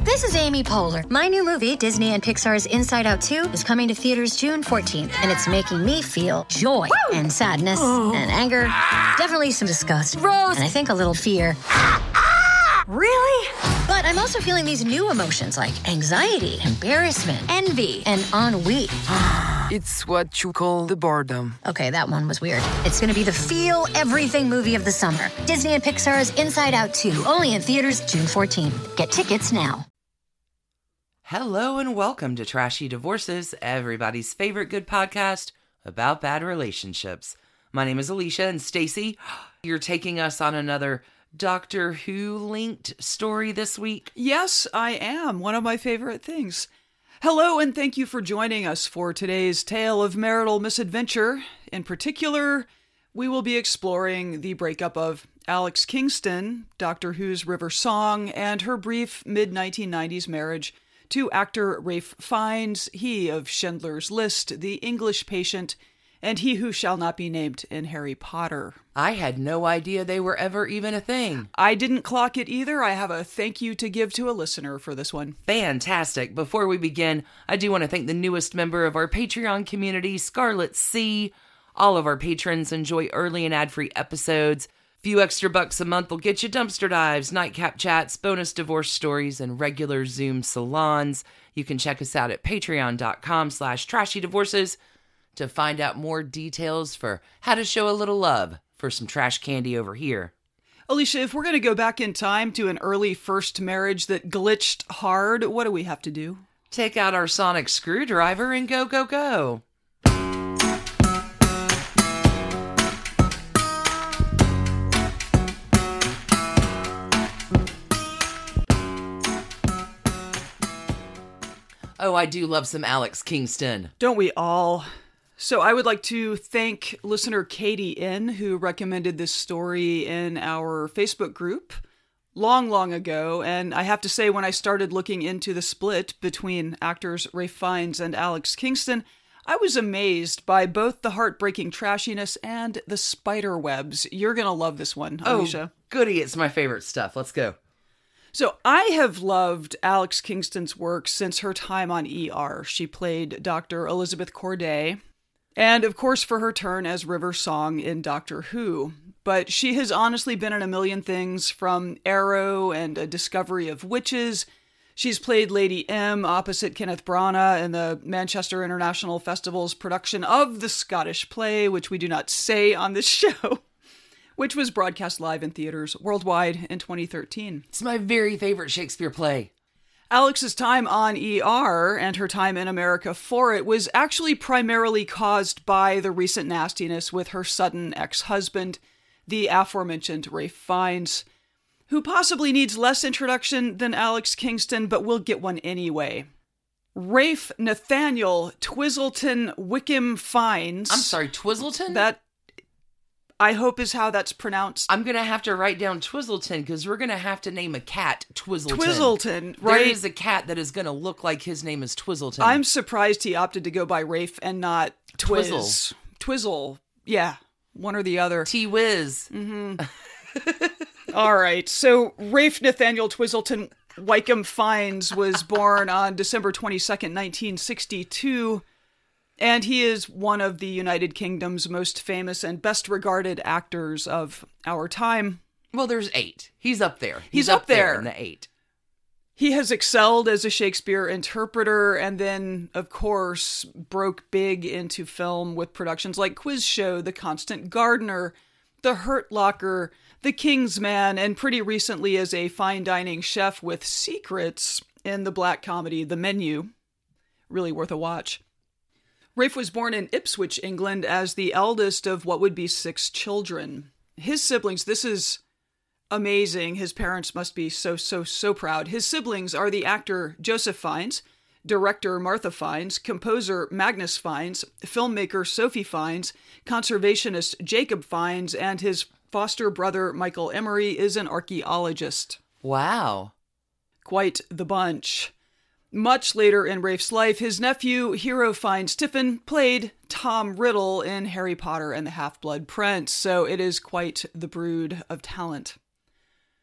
This is Amy Poehler. My new movie, Disney and Pixar's Inside Out 2, is coming to theaters June 14th, and it's making me feel joy and sadness and anger, definitely some disgust, Rose, and I think a little fear. Really? But I'm also feeling these new emotions like anxiety, embarrassment, envy, and ennui. It's what you call the boredom. Okay, that one was weird. It's gonna be the feel everything movie of the summer. Disney and Pixar's Inside Out 2, only in theaters June 14th. Get tickets now. Hello and welcome to Trashy Divorces, everybody's favorite good podcast about bad relationships. My name is Alicia, and Stacy, you're taking us on another Doctor Who linked story this week. Yes, I am. One of my favorite things. Hello, and thank you for joining us for today's tale of marital misadventure. In particular, we will be exploring the breakup of Alex Kingston, Doctor Who's River Song, and her brief mid-1990s marriage to actor Ralph Fiennes, he of Schindler's List, The English Patient, and He Who Shall Not Be Named in Harry Potter. I had no idea they were ever even a thing. I didn't clock it either. I have a thank you to give to a listener for this one. Fantastic. Before we begin, I do want to thank the newest member of our Patreon community, Scarlet C. All of our patrons enjoy early and ad-free episodes. Few extra bucks a month will get you dumpster dives, nightcap chats, bonus divorce stories, and regular Zoom salons. You can check us out at patreon.com/trashydivorces to find out more details for how to show a little love for some trash candy over here. Alicia, if we're going to go back in time to an early first marriage that glitched hard, what do we have to do? Take out our sonic screwdriver and go, go, go. Oh, I do love some Alex Kingston. Don't we all? So I would like to thank listener Katie N, who recommended this story in our Facebook group long ago. And I have to say, when I started looking into the split between actors Ralph Fiennes and Alex Kingston, I was amazed by both the heartbreaking trashiness and the spider webs. You're going to love this one, Alicia. Oh, goody. It's my favorite stuff. Let's go. So I have loved Alex Kingston's work since her time on ER. She played Dr. Elizabeth Corday, and of course for her turn as River Song in Doctor Who. But she has honestly been in a million things, from Arrow and A Discovery of Witches. She's played Lady M opposite Kenneth Branagh in the Manchester International Festival's production of the Scottish play, which we do not say on this show, which was broadcast live in theaters worldwide in 2013. It's my very favorite Shakespeare play. Alex's time on ER and her time in America for it was actually primarily caused by the recent nastiness with her sudden ex-husband, the aforementioned Ralph Fiennes, who possibly needs less introduction than Alex Kingston, but we'll get one anyway. Ralph Nathaniel Twizzleton Wickham Fiennes. I'm sorry, Twizzleton? That, I hope, is how that's pronounced. I'm going to have to write down Twizzleton because we're going to have to name a cat Twizzleton. Twizzleton, right? There is a cat that is going to look like his name is Twizzleton. I'm surprised he opted to go by Rafe and not Twizzle. Twizzle. Yeah, one or the other. T-Wiz. Mm-hmm. All right, so Ralph Nathaniel Twizzleton Wickham Fiennes was born on December 22nd, 1962, and he is one of the United Kingdom's most famous and best-regarded actors of our time. Well, there's 8. He's up there. He's up there in the 8. He has excelled as a Shakespeare interpreter and then, of course, broke big into film with productions like Quiz Show, The Constant Gardener, The Hurt Locker, The King's Man, and pretty recently as a fine dining chef with Secrets in the black comedy The Menu. Really worth a watch. Ralph was born in Ipswich, England, as the eldest of what would be 6 children. His siblings, this is amazing. His parents must be so proud. His siblings are the actor Joseph Fiennes, director Martha Fiennes, composer Magnus Fiennes, filmmaker Sophie Fiennes, conservationist Jacob Fiennes, and his foster brother Michael Emery is an archaeologist. Wow. Quite the bunch. Much later in Ralph's life, his nephew, Hero Fiennes Tiffin, played Tom Riddle in Harry Potter and the Half-Blood Prince, so it is quite the brood of talent.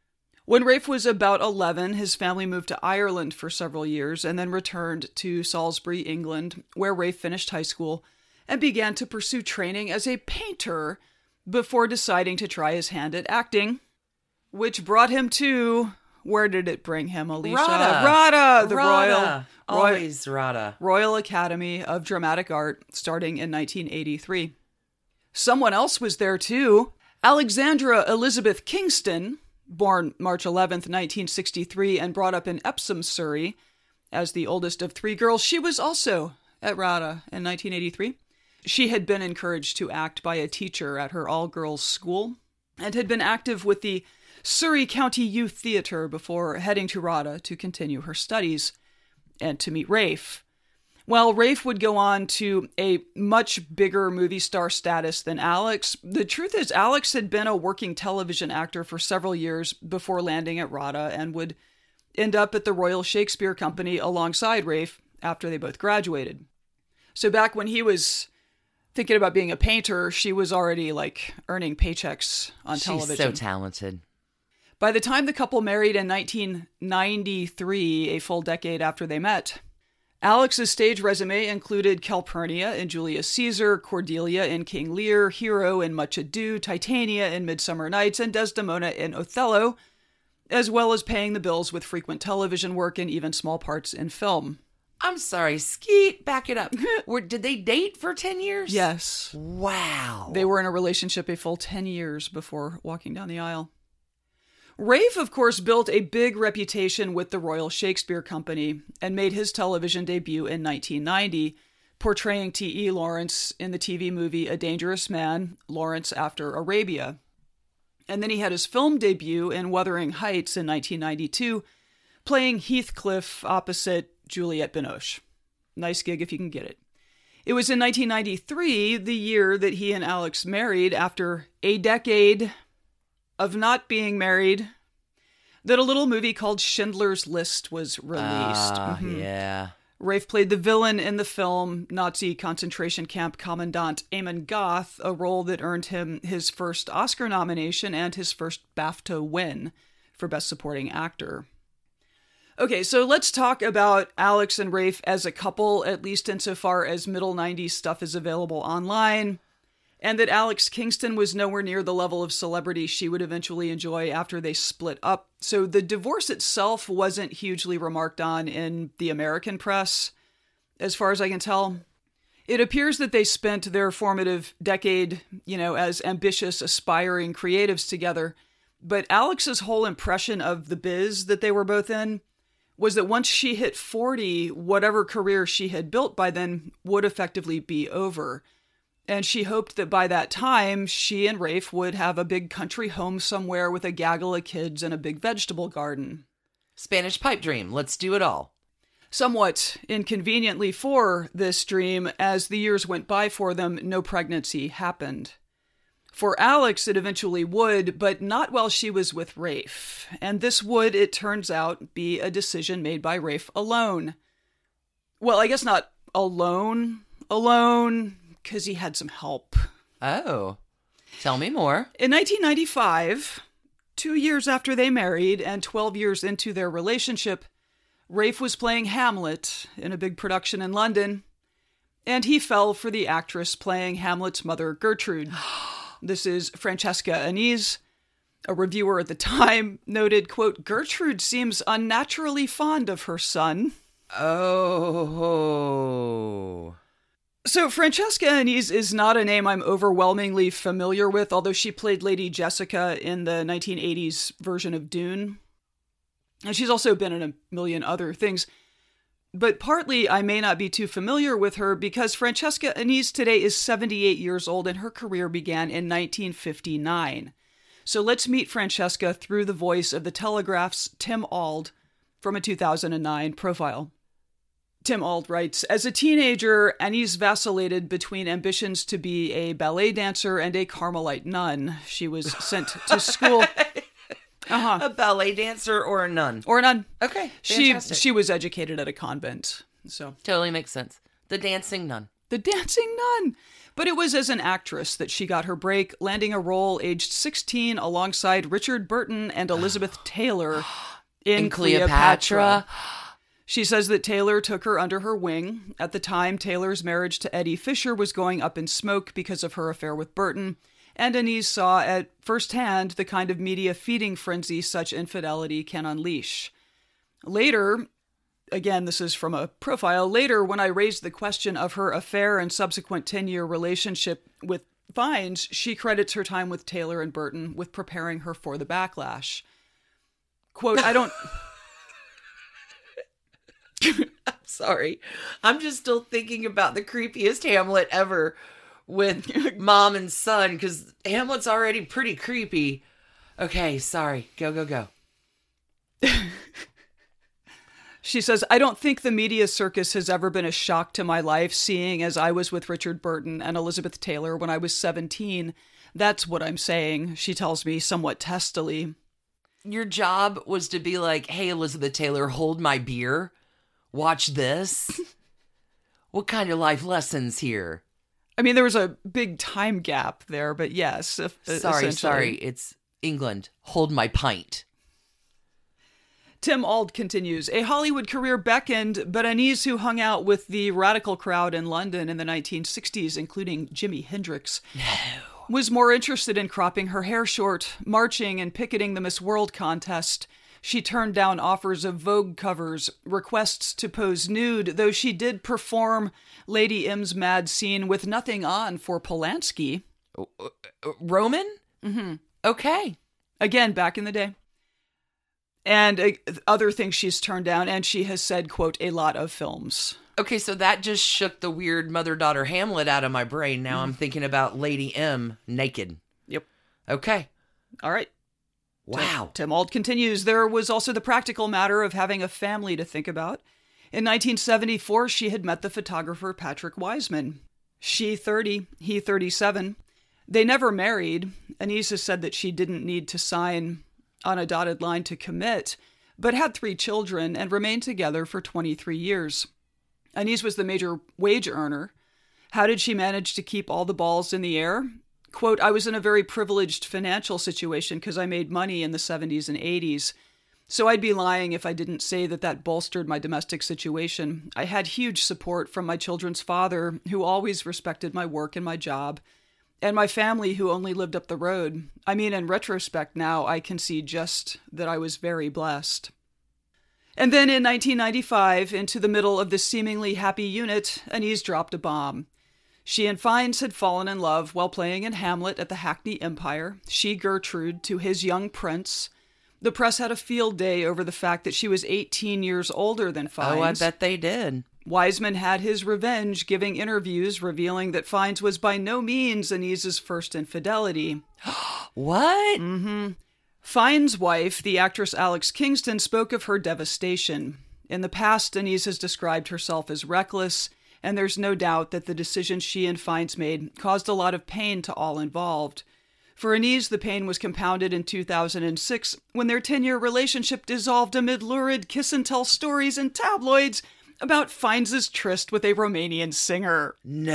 When Rafe was about 11, his family moved to Ireland for several years and then returned to Salisbury, England, where Rafe finished high school and began to pursue training as a painter before deciding to try his hand at acting, which brought him to... Where did it bring him, Alicia? RADA! Always RADA. Royal Academy of Dramatic Art, starting in 1983. Someone else was there too. Alexandra Elizabeth Kingston, born March 11th, 1963, and brought up in Epsom, Surrey, as the oldest of 3 girls. She was also at RADA in 1983. She had been encouraged to act by a teacher at her all-girls school and had been active with the Surrey County Youth Theatre before heading to RADA to continue her studies and to meet Rafe. While Rafe would go on to a much bigger movie star status than Alex, the truth is Alex had been a working television actor for several years before landing at RADA and would end up at the Royal Shakespeare Company alongside Rafe after they both graduated. So back when he was thinking about being a painter, she was already earning paychecks on television. She's so talented. By the time the couple married in 1993, a full decade after they met, Alex's stage resume included Calpurnia in Julius Caesar, Cordelia in King Lear, Hero in Much Ado, Titania in Midsummer Nights, and Desdemona in Othello, as well as paying the bills with frequent television work and even small parts in film. I'm sorry, Skeet, back it up. Did they date for 10 years? Yes. Wow. They were in a relationship a full 10 years before walking down the aisle. Rafe, of course, built a big reputation with the Royal Shakespeare Company and made his television debut in 1990, portraying T.E. Lawrence in the TV movie A Dangerous Man, Lawrence After Arabia. And then he had his film debut in Wuthering Heights in 1992, playing Heathcliff opposite Juliette Binoche. Nice gig if you can get it. It was in 1993, the year that he and Alex married after a decade of not being married, that a little movie called Schindler's List was released. Yeah. Rafe played the villain in the film, Nazi concentration camp commandant Amon Goth, a role that earned him his first Oscar nomination and his first BAFTA win for Best Supporting Actor. Okay, so let's talk about Alex and Rafe as a couple, at least insofar as middle 90s stuff is available online, and that Alex Kingston was nowhere near the level of celebrity she would eventually enjoy after they split up. So the divorce itself wasn't hugely remarked on in the American press, as far as I can tell. It appears that they spent their formative decade, as ambitious, aspiring creatives together. But Alex's whole impression of the biz that they were both in was that once she hit 40, whatever career she had built by then would effectively be over. And she hoped that by that time, she and Rafe would have a big country home somewhere with a gaggle of kids and a big vegetable garden. Spanish pipe dream. Let's do it all. Somewhat inconveniently for this dream, as the years went by for them, no pregnancy happened. For Alex, it eventually would, but not while she was with Rafe. And this would, it turns out, be a decision made by Rafe alone. Well, I guess not alone, because he had some help. Oh, tell me more. In 1995, 2 years after they married and 12 years into their relationship, Rafe was playing Hamlet in a big production in London, and he fell for the actress playing Hamlet's mother, Gertrude. This is Francesca Anise. A reviewer at the time noted, quote, "Gertrude seems unnaturally fond of her son." Oh. So Francesca Anise is not a name I'm overwhelmingly familiar with, although she played Lady Jessica in the 1980s version of Dune. And she's also been in a million other things. But partly I may not be too familiar with her because Francesca Anise today is 78 years old and her career began in 1959. So let's meet Francesca through the voice of The Telegraph's Tim Auld from a 2009 profile. Tim Auld writes, "As a teenager, Anise vacillated between ambitions to be a ballet dancer and a Carmelite nun. She was sent to school..." A ballet dancer or a nun? Or a nun. Okay, She was educated at a convent, so... Totally makes sense. The dancing nun. The Dancing Nun. But it was as an actress that she got her break, landing a role aged 16 alongside Richard Burton and Elizabeth Taylor in Cleopatra. She says that Taylor took her under her wing. At the time, Taylor's marriage to Eddie Fisher was going up in smoke because of her affair with Burton, and Anais saw at first hand the kind of media feeding frenzy such infidelity can unleash. Later, again, this is from a profile, later when I raised the question of her affair and subsequent 10-year relationship with Fiennes, she credits her time with Taylor and Burton with preparing her for the backlash. Quote, I don't... I'm sorry. I'm just still thinking about the creepiest Hamlet ever with mom and son, because Hamlet's already pretty creepy. Okay, sorry. Go. She says, I don't think the media circus has ever been a shock to my life, seeing as I was with Richard Burton and Elizabeth Taylor when I was 17. That's what I'm saying, she tells me somewhat testily. Your job was to be like, hey, Elizabeth Taylor, hold my beer. Watch this. What kind of life lessons here? I mean, there was a big time gap there, but yes. Sorry. It's England. Hold my pint. Tim Auld continues, a Hollywood career beckoned, but Anais, who hung out with the radical crowd in London in the 1960s, including Jimi Hendrix, was more interested in cropping her hair short, marching and picketing the Miss World contest. She turned down offers of Vogue covers, requests to pose nude, though she did perform Lady M's mad scene with nothing on for Polanski. Roman? Mm-hmm. Okay. Again, back in the day. And other things she's turned down, and she has said, quote, a lot of films. Okay, so that just shook the weird mother-daughter Hamlet out of my brain. Now I'm thinking about Lady M naked. Yep. Okay. All right. Wow. Tim Auld continues, there was also the practical matter of having a family to think about. In 1974, she had met the photographer Patrick Wiseman. She 30, he 37. They never married. Anais has said that she didn't need to sign on a dotted line to commit, but had 3 children and remained together for 23 years. Anais was the major wage earner. How did she manage to keep all the balls in the air? Quote, I was in a very privileged financial situation because I made money in the 70s and 80s. So I'd be lying if I didn't say that bolstered my domestic situation. I had huge support from my children's father, who always respected my work and my job, and my family, who only lived up the road. I mean, in retrospect now, I can see just that I was very blessed. And then in 1995, into the middle of this seemingly happy unit, Anais dropped a bomb. She and Fiennes had fallen in love while playing in Hamlet at the Hackney Empire, she Gertrude to his young prince. The press had a field day over the fact that she was 18 years older than Fiennes. Oh, I bet they did. Wiseman had his revenge, giving interviews revealing that Fiennes was by no means Anais's first infidelity. What? Mm-hmm. Fiennes' wife, the actress Alex Kingston, spoke of her devastation. In the past, Anais has described herself as reckless, and there's no doubt that the decisions she and Fiennes made caused a lot of pain to all involved. For Anais, the pain was compounded in 2006 when their 10-year relationship dissolved amid lurid kiss-and-tell stories in tabloids about Fiennes' tryst with a Romanian singer.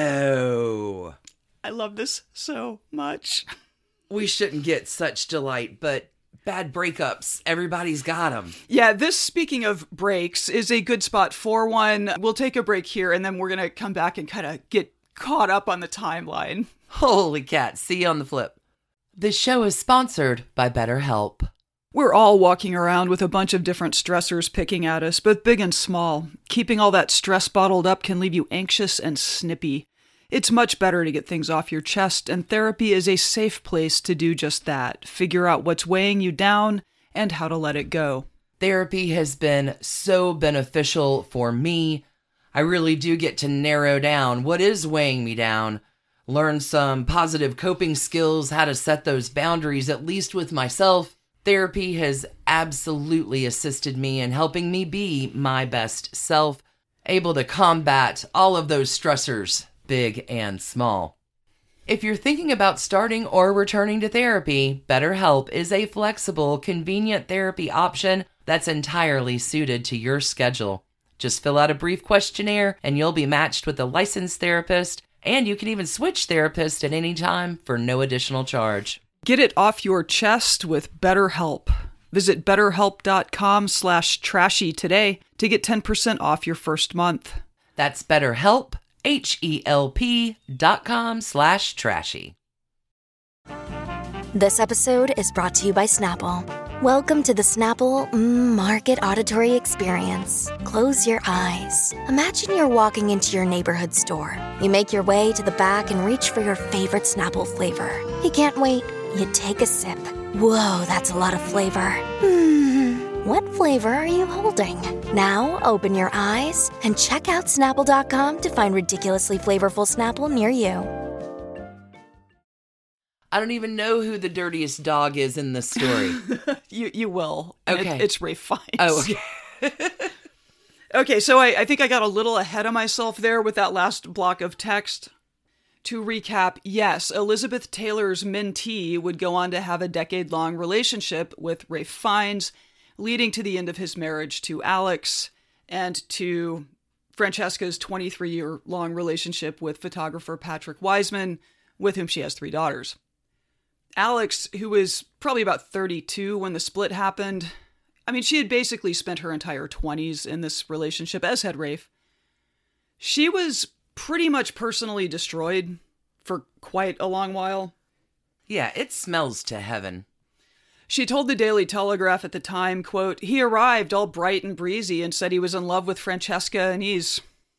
No. I love this so much. We shouldn't get such delight, but bad breakups, everybody's got them. Yeah, this, speaking of breaks, is a good spot for one. We'll take a break here, and then we're going to come back and kind of get caught up on the timeline. Holy cat, see you on the flip. This show is sponsored by BetterHelp. We're all walking around with a bunch of different stressors picking at us, both big and small. Keeping all that stress bottled up can leave you anxious and snippy. It's much better to get things off your chest, and therapy is a safe place to do just that. Figure out what's weighing you down and how to let it go. Therapy has been so beneficial for me. I really do get to narrow down what is weighing me down, learn some positive coping skills, how to set those boundaries, at least with myself. Therapy has absolutely assisted me in helping me be my best self, able to combat all of those stressors, big and small. If you're thinking about starting or returning to therapy, BetterHelp is a flexible, convenient therapy option that's entirely suited to your schedule. Just fill out a brief questionnaire and you'll be matched with a licensed therapist, and you can even switch therapists at any time for no additional charge. Get it off your chest with BetterHelp. Visit betterhelp.com/trashy today to get 10% off your first month. That's BetterHelp, HELP.com/trashy. This episode is brought to you by Snapple. Welcome to the Snapple Market Auditory Experience. Close your eyes. Imagine you're walking into your neighborhood store. You make your way to the back and reach for your favorite Snapple flavor. You can't wait. You take a sip. Whoa, that's a lot of flavor. What flavor are you holding? Now open your eyes and check out Snapple.com to find ridiculously flavorful Snapple near you. I don't even know who the dirtiest dog is in this story. You will. Okay. It's Ralph Fiennes. Oh, okay. Okay, so I think I got a little ahead of myself there with that last block of text. To recap, yes, Elizabeth Taylor's mentee would go on to have a decade-long relationship with Ralph Fiennes, leading to the end of his marriage to Alex and to Francesca's 23-year-long relationship with photographer Patrick Wiseman, with whom she has 3 daughters. Alex, who was probably about 32 when the split happened, I mean, she had basically spent her entire 20s in this relationship, as had Rafe. She was pretty much personally destroyed for quite a long while. Yeah, it smells to heaven. She told the Daily Telegraph at the time, quote, "He arrived all bright and breezy and said he was in love with Francesca and he's..."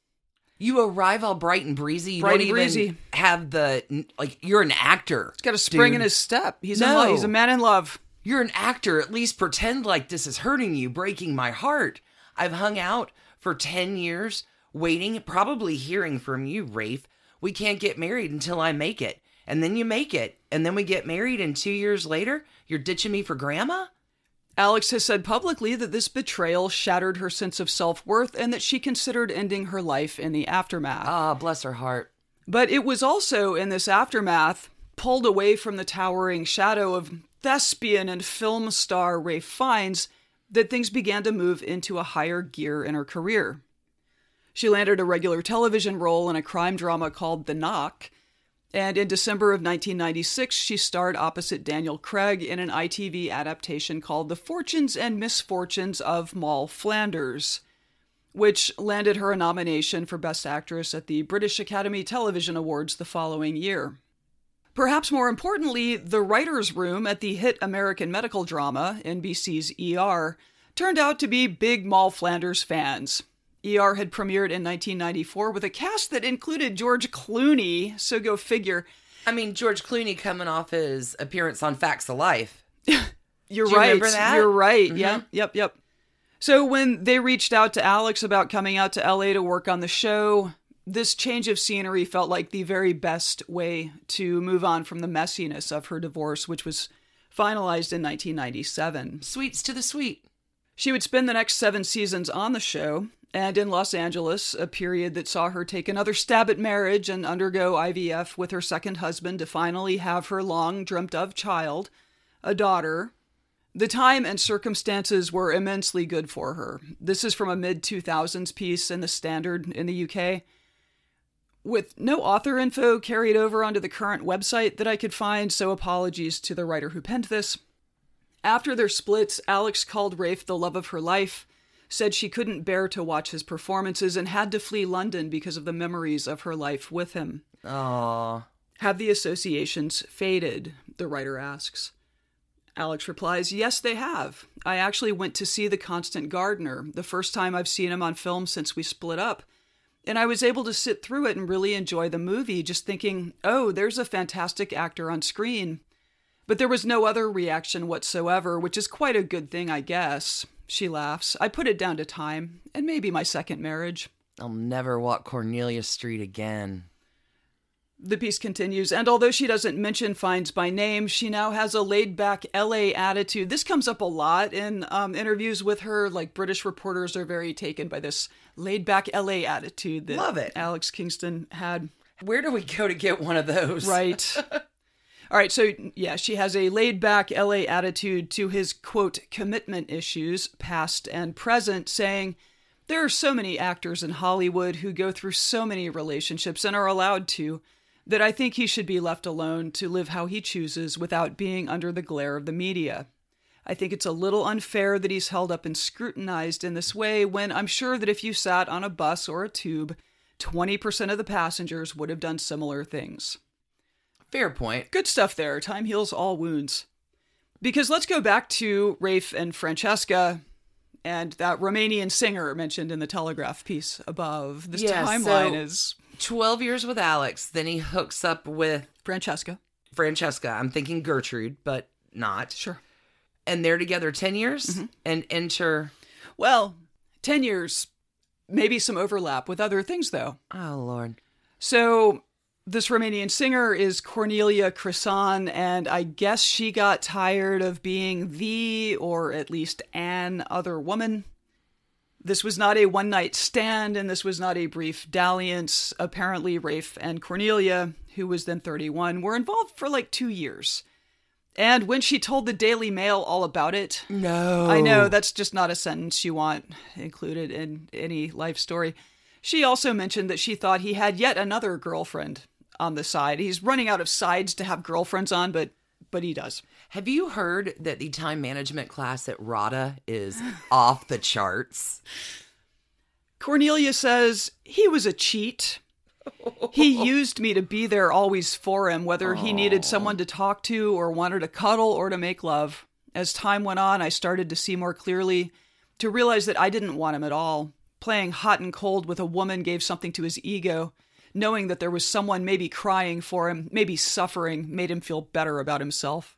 You arrive all bright and breezy. You Bright don't and even breezy. have the, like, you're an actor. He's got a spring dude. in his step. He's No. in love. He's a man in love. You're an actor. At least pretend like this is hurting you, breaking my heart. I've hung out for 10 years, waiting, probably hearing from you, Rafe. We can't get married until I make it. And then you make it. And then we get married, and 2 years later, you're ditching me for grandma? Alex has said publicly that this betrayal shattered her sense of self-worth and that she considered ending her life in the aftermath. Ah, bless her heart. But it was also in this aftermath, pulled away from the towering shadow of thespian and film star Ralph Fiennes, that things began to move into a higher gear in her career. She landed a regular television role in a crime drama called The Knock, and in December of 1996, she starred opposite Daniel Craig in an ITV adaptation called The Fortunes and Misfortunes of Moll Flanders, which landed her a nomination for Best Actress at the British Academy Television Awards the following year. Perhaps more importantly, the writer's room at the hit American medical drama, NBC's ER, turned out to be big Moll Flanders fans. ER had premiered in 1994 with a cast that included George Clooney, so go figure. I mean, George Clooney coming off his appearance on Facts of Life. You're Do you right. remember that? You're right. Mhm. Yep. So when they reached out to Alex about coming out to LA to work on the show, this change of scenery felt like the very best way to move on from the messiness of her divorce, which was finalized in 1997. Sweets to the sweet. She would spend the next 7 seasons on the show, and in Los Angeles, a period that saw her take another stab at marriage and undergo IVF with her second husband to finally have her long-dreamt-of child, a daughter. The time and circumstances were immensely good for her. This is from a mid-2000s piece in The Standard in the UK. With no author info carried over onto the current website that I could find, so apologies to the writer who penned this. After their splits, Alex called Rafe the love of her life, said she couldn't bear to watch his performances and had to flee London because of the memories of her life with him. Aww. Have the associations faded? The writer asks. Alex replies, yes, they have. I actually went to see The Constant Gardener, the first time I've seen him on film since we split up. And I was able to sit through it and really enjoy the movie, just thinking, oh, there's a fantastic actor on screen. But there was no other reaction whatsoever, which is quite a good thing, I guess. She laughs. I put it down to time, and maybe my second marriage. I'll never walk Cornelia Street again. The piece continues, and although she doesn't mention Fiennes by name, she now has a laid-back LA attitude. This comes up a lot in interviews with her. Like, British reporters are very taken by this laid-back LA attitude that Love it. Alex Kingston had. Where do we go to get one of those? Right. All right, so yeah, she has a laid-back LA attitude to his, quote, commitment issues, past and present, saying, There are so many actors in Hollywood who go through so many relationships and are allowed to, that I think he should be left alone to live how he chooses without being under the glare of the media. I think it's a little unfair that he's held up and scrutinized in this way when I'm sure that if you sat on a bus or a tube, 20% of the passengers would have done similar things. Fair point. Good stuff there. Time heals all wounds. Because let's go back to Rafe and Francesca and that Romanian singer mentioned in the Telegraph piece above. This timeline is 12 years with Alex. Then he hooks up with Francesca. I'm thinking Gertrude, but not. Sure. And they're together 10 years and enter... Well, 10 years, maybe some overlap with other things, though. Oh, Lord. So this Romanian singer is Cornelia Crisan, and I guess she got tired of being the, or at least an, other woman. This was not a one-night stand, and this was not a brief dalliance. Apparently, Rafe and Cornelia, who was then 31, were involved for like 2 years. And when she told the Daily Mail all about it... No. I know, that's just not a sentence you want included in any life story. She also mentioned that she thought he had yet another girlfriend on the side. He's running out of sides to have girlfriends on, but he does. Have you heard that the time management class at RADA is off the charts? Cornelia says, he was a cheat. He used me to be there always for him, whether he needed someone to talk to or wanted to cuddle or to make love. As time went on, I started to see more clearly, to realize that I didn't want him at all. Playing hot and cold with a woman gave something to his ego. Knowing that there was someone maybe crying for him, maybe suffering, made him feel better about himself.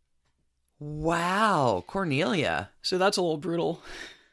Wow, Cornelia. So that's a little brutal.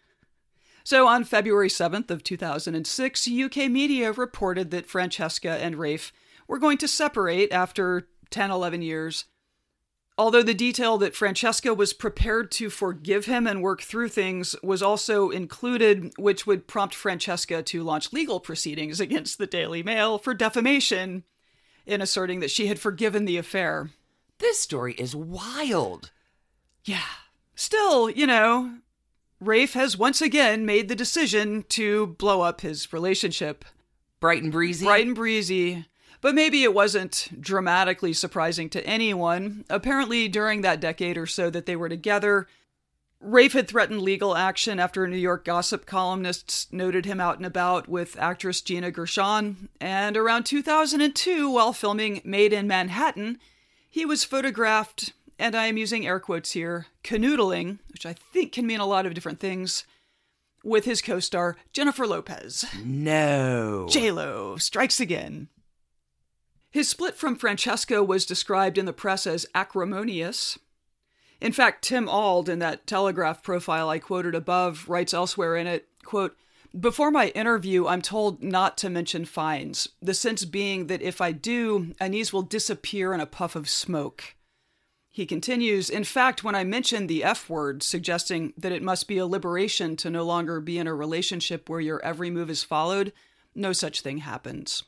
So on February 7th of 2006, UK media reported that Francesca and Rafe were going to separate after 10, 11 years. Although the detail that Francesca was prepared to forgive him and work through things was also included, which would prompt Francesca to launch legal proceedings against the Daily Mail for defamation in asserting that she had forgiven the affair. This story is wild. Yeah. Still, you know, Rafe has once again made the decision to blow up his relationship. Bright and breezy? Bright and breezy. But maybe it wasn't dramatically surprising to anyone. Apparently, during that decade or so that they were together, Rafe had threatened legal action after New York gossip columnists noted him out and about with actress Gina Gershon. And around 2002, while filming Made in Manhattan, he was photographed, and I am using air quotes here, canoodling, which I think can mean a lot of different things, with his co-star Jennifer Lopez. No. J-Lo strikes again. His split from Francesca was described in the press as acrimonious. In fact, Tim Auld, in that Telegraph profile I quoted above, writes elsewhere in it, quote, "Before my interview, I'm told not to mention fines, the sense being that if I do, Anise will disappear in a puff of smoke." He continues, "In fact, when I mentioned the F word, suggesting that it must be a liberation to no longer be in a relationship where your every move is followed, no such thing happens."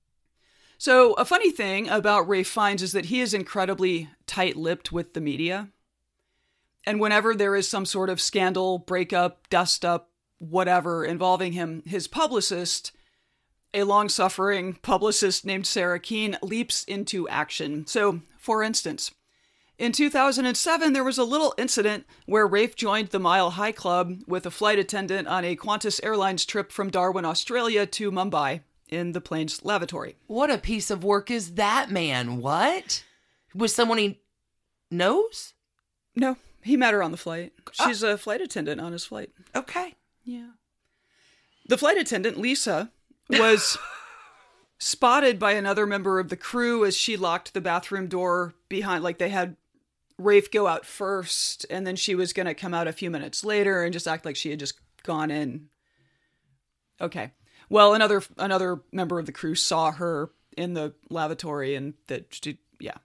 So a funny thing about Rafe Fiennes is that he is incredibly tight-lipped with the media. And whenever there is some sort of scandal, breakup, dust-up, whatever involving him, his publicist, a long-suffering publicist named Sarah Keene, leaps into action. So, for instance, in 2007, there was a little incident where Rafe joined the Mile High Club with a flight attendant on a Qantas Airlines trip from Darwin, Australia to Mumbai in the plane's lavatory. What a piece of work is that, man? What? Was someone he knows? No, he met her on the flight. She's a flight attendant on his flight. Okay. Yeah. The flight attendant, Lisa, was spotted by another member of the crew as she locked the bathroom door behind, like they had Rafe go out first, and then she was going to come out a few minutes later and just act like she had just gone in. Okay. Well, another member of the crew saw her in the lavatory and that she, yeah.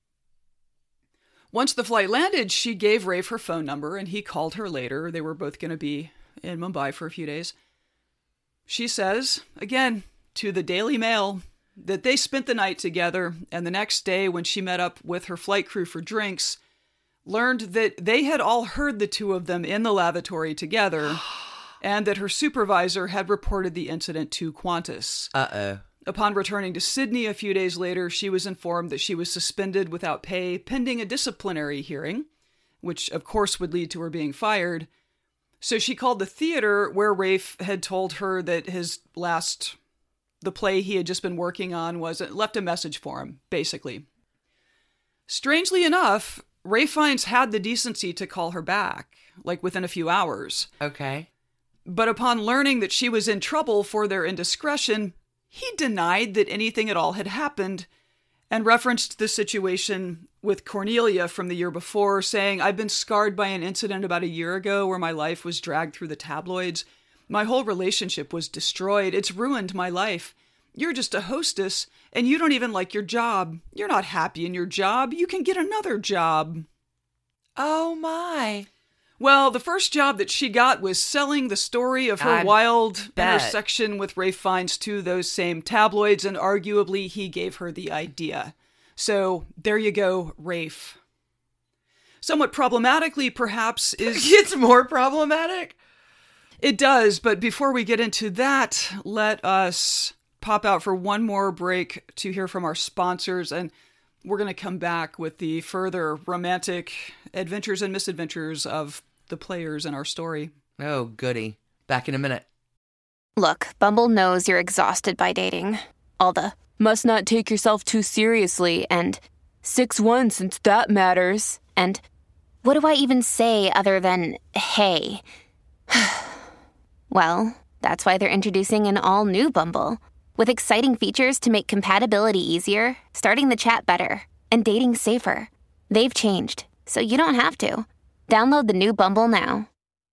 Once the flight landed, she gave Rafe her phone number and he called her later. They were both going to be in Mumbai for a few days. She says, again, to the Daily Mail, that they spent the night together, and the next day when she met up with her flight crew for drinks, learned that they had all heard the two of them in the lavatory together, and that her supervisor had reported the incident to Qantas. Uh-oh. Upon returning to Sydney a few days later, she was informed that she was suspended without pay pending a disciplinary hearing, which of course would lead to her being fired. So she called the theater where Rafe had told her that the play he had just been working on left a message for him, basically. Strangely enough, Ralph Fiennes had the decency to call her back, like within a few hours. Okay. But upon learning that she was in trouble for their indiscretion, he denied that anything at all had happened and referenced the situation with Cornelia from the year before, saying, "I've been scarred by an incident about a year ago where my life was dragged through the tabloids. My whole relationship was destroyed. It's ruined my life. You're just a hostess, and you don't even like your job. You're not happy in your job. You can get another job." Oh, my. Well, the first job that she got was selling the story of her wild intersection with Ralph Fiennes to those same tabloids, and arguably he gave her the idea. So there you go, Rafe. Somewhat problematically, perhaps, is... It's more problematic? It does, but before we get into that, let us pop out for one more break to hear from our sponsors, and we're going to come back with the further romantic adventures and misadventures of the players in our story. Oh, goody. Back in a minute. Look, Bumble knows you're exhausted by dating. All the must not take yourself too seriously and 6'1" since that matters. And what do I even say other than hey? Well, that's why they're introducing an all-new Bumble with exciting features to make compatibility easier, starting the chat better, and dating safer. They've changed, so you don't have to. Download the new Bumble now.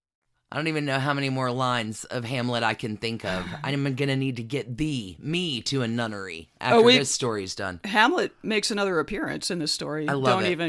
I don't even know how many more lines of Hamlet I can think of. I'm going to need to get me to a nunnery after this story's done. Hamlet makes another appearance in this story. I love it.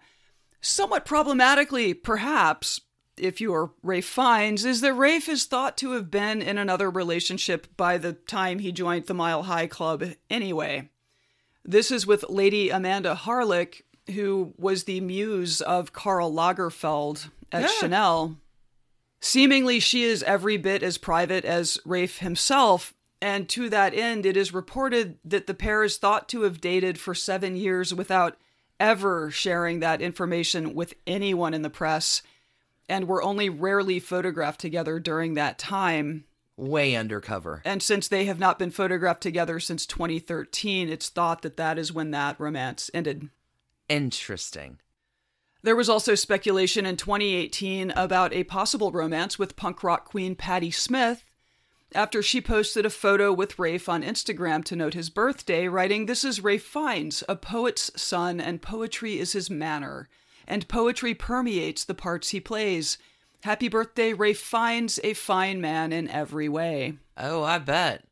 Somewhat problematically, perhaps, if you are Ralph Fiennes, is that Ralph is thought to have been in another relationship by the time he joined the Mile High Club anyway. This is with Lady Amanda Harlick, who was the muse of Karl Lagerfeld at Chanel. Seemingly, she is every bit as private as Ralph himself, and to that end, it is reported that the pair is thought to have dated for 7 years without ever sharing that information with anyone in the press, and were only rarely photographed together during that time. Way undercover. And since they have not been photographed together since 2013, it's thought that that is when that romance ended. Interesting. There was also speculation in 2018 about a possible romance with punk rock queen Patti Smith after she posted a photo with Ralph on Instagram to note his birthday, writing, "This is Ralph Fiennes, a poet's son, and poetry is his manner, and poetry permeates the parts he plays. Happy birthday, Ralph Fiennes, a fine man in every way." Oh, I bet.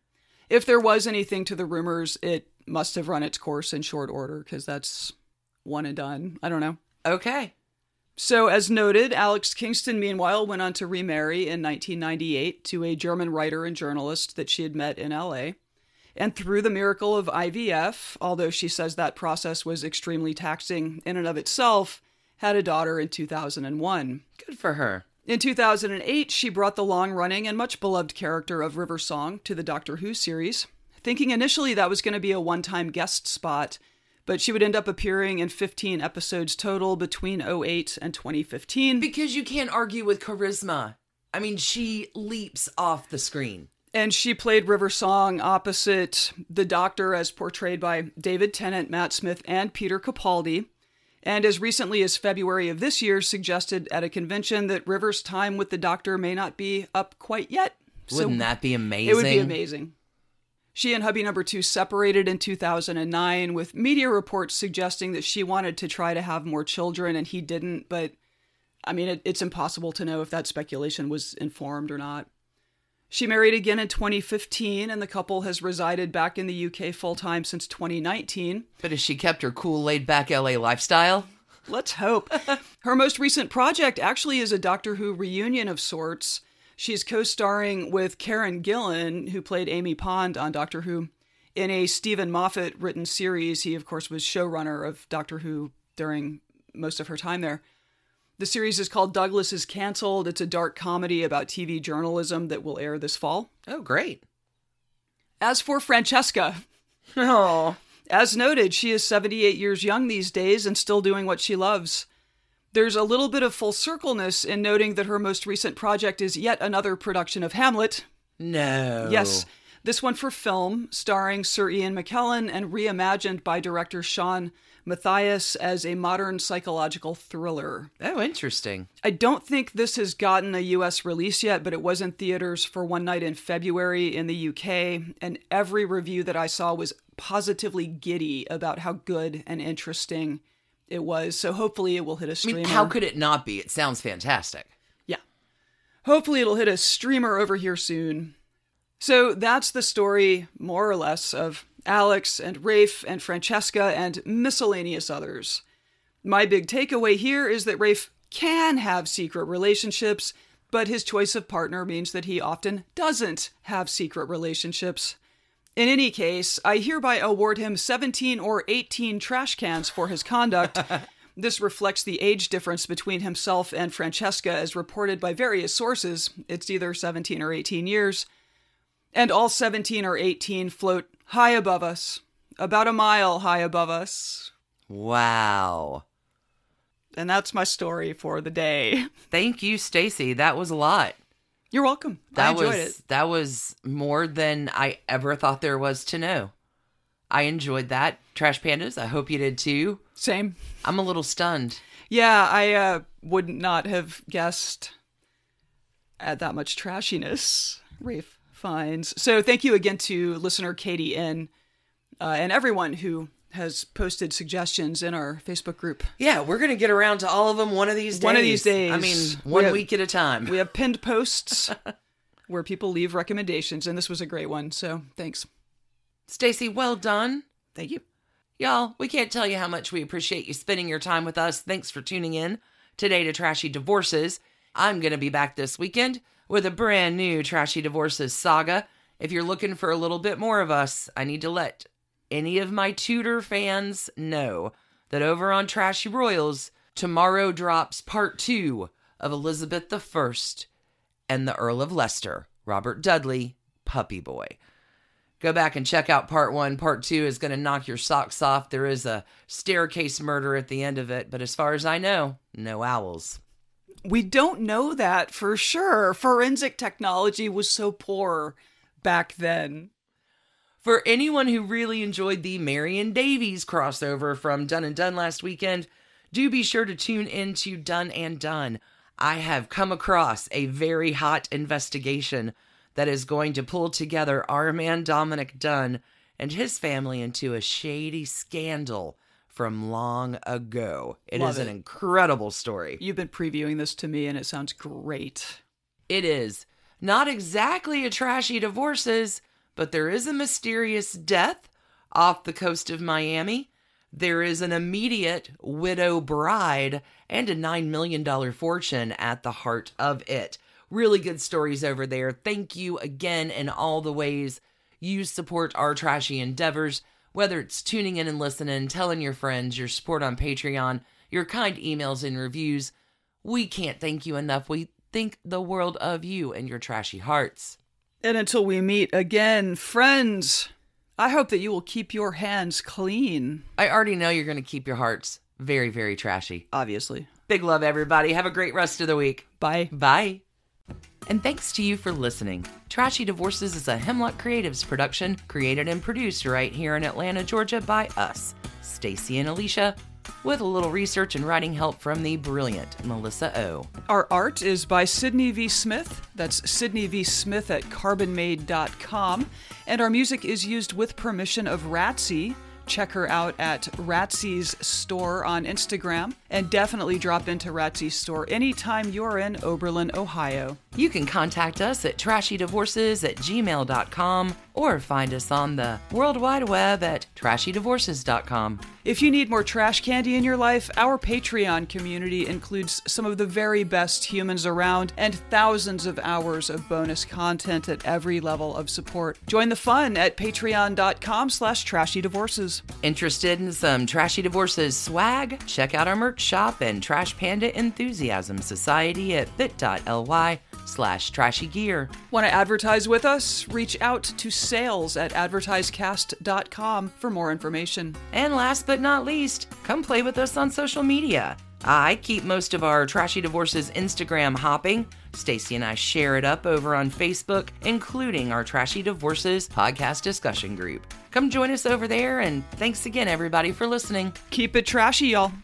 If there was anything to the rumors, it must have run its course in short order, because that's one and done. I don't know. Okay. So, as noted, Alex Kingston, meanwhile, went on to remarry in 1998 to a German writer and journalist that she had met in LA. And through the miracle of IVF, although she says that process was extremely taxing in and of itself, had a daughter in 2001. Good for her. In 2008, she brought the long-running and much-beloved character of River Song to the Doctor Who series, thinking initially that was going to be a one-time guest spot, but she would end up appearing in 15 episodes total between 2008 and 2015. Because you can't argue with charisma. I mean, she leaps off the screen. And she played River Song opposite the Doctor as portrayed by David Tennant, Matt Smith, and Peter Capaldi. And as recently as February of this year, suggested at a convention that River's time with the Doctor may not be up quite yet. Wouldn't that be amazing? It would be amazing. She and hubby number 2 separated in 2009, with media reports suggesting that she wanted to try to have more children and he didn't. But, I mean, it's impossible to know if that speculation was informed or not. She married again in 2015, and the couple has resided back in the UK full-time since 2019. But has she kept her cool, laid-back LA lifestyle? Let's hope. Her most recent project actually is a Doctor Who reunion of sorts. She's co-starring with Karen Gillan, who played Amy Pond on Doctor Who, in a Stephen Moffat-written series. He, of course, was showrunner of Doctor Who during most of her time there. The series is called Douglas is Canceled. It's a dark comedy about TV journalism that will air this fall. Oh, great. As for Francesca, Oh, as noted, she is 78 years young these days and still doing what she loves. There's a little bit of full circleness in noting that her most recent project is yet another production of Hamlet. no. Yes, this one for film, starring Sir Ian McKellen and reimagined by director Sean Matthias as a modern psychological thriller. Oh, interesting. I don't think this has gotten a US release yet, but it was in theaters for one night in February in the UK, and every review that I saw was positively giddy about how good and interesting it was. So hopefully it will hit a I streamer. mean, how could it not be? It sounds fantastic. Yeah. Hopefully it'll hit a streamer over here soon. So that's the story, more or less, of Alex and Rafe and Francesca and miscellaneous others. My big takeaway here is that Rafe can have secret relationships, but his choice of partner means that he often doesn't have secret relationships. In any case, I hereby award him 17 or 18 trash cans for his conduct. This reflects the age difference between himself and Francesca as reported by various sources. It's either 17 or 18 years. And all 17 or 18 float high above us, about a mile high above us. Wow. And that's my story for the day. Thank you, Stacy. That was a lot. You're welcome. I enjoyed it. That was more than I ever thought there was to know. I enjoyed that. Trash Pandas, I hope you did too. Same. I'm a little stunned. Yeah, I would not have guessed at that much trashiness Rafe finds. So thank you again to listener Katie N. And everyone who has posted suggestions in our Facebook group. Yeah, we're going to get around to all of them one of these days. One of these days. I mean, one week at a time. We have pinned posts where people leave recommendations, and this was a great one, so thanks. Stacy, well done. Thank you. Y'all, we can't tell you how much we appreciate you spending your time with us. Thanks for tuning in today to Trashy Divorces. I'm going to be back this weekend with a brand new Trashy Divorces saga. If you're looking for a little bit more of us, I need to let any of my Tudor fans know that over on Trashy Royals, tomorrow drops part 2 of Elizabeth I and the Earl of Leicester, Robert Dudley, Puppy Boy. Go back and check out part 1. Part 2 is going to knock your socks off. There is a staircase murder at the end of it, but as far as I know, no owls. We don't know that for sure. Forensic technology was so poor back then. For anyone who really enjoyed the Marion Davies crossover from Done and Done last weekend, do be sure to tune into Done and Done. I have come across a very hot investigation that is going to pull together our man Dominic Dunn and his family into a shady scandal from long ago. It is an incredible story. You've been previewing this to me and it sounds great. It is. Not exactly a Trashy Divorces, but there is a mysterious death off the coast of Miami. There is an immediate widow bride and a $9 million fortune at the heart of it. Really good stories over there. Thank you again in all the ways you support our trashy endeavors, whether it's tuning in and listening, telling your friends, your support on Patreon, your kind emails and reviews. We can't thank you enough. We think the world of you and your trashy hearts. And until we meet again, friends, I hope that you will keep your hands clean. I already know you're going to keep your hearts very, very trashy. Obviously. Big love, everybody. Have a great rest of the week. Bye. Bye. And thanks to you for listening. Trashy Divorces is a Hemlock Creatives production, created and produced right here in Atlanta, Georgia by us, Stacy and Alicia, with a little research and writing help from the brilliant Melissa O. Our art is by Sydney V. Smith. That's Sydney V. Smith at carbonmade.com. And our music is used with permission of Ratsy. Check her out at Ratsy's store on Instagram. And definitely drop into Ratsy's store anytime you're in Oberlin, Ohio. You can contact us at trashydivorces@gmail.com or find us on the World Wide Web at trashydivorces.com. If you need more trash candy in your life, our Patreon community includes some of the very best humans around and thousands of hours of bonus content at every level of support. Join the fun at patreon.com/trashydivorces. Interested in some Trashy Divorces swag? Check out our merch shop and Trash Panda Enthusiasm Society at bit.ly/trashygear. Want to advertise with us? Reach out to sales@advertisecast.com for more information. And last but not least, come play with us on social media. I keep most of our Trashy Divorces Instagram hopping. Stacy and I share it up over on Facebook, including our Trashy Divorces podcast discussion group. Come join us over there, and thanks again, everybody, for listening. Keep it trashy, y'all.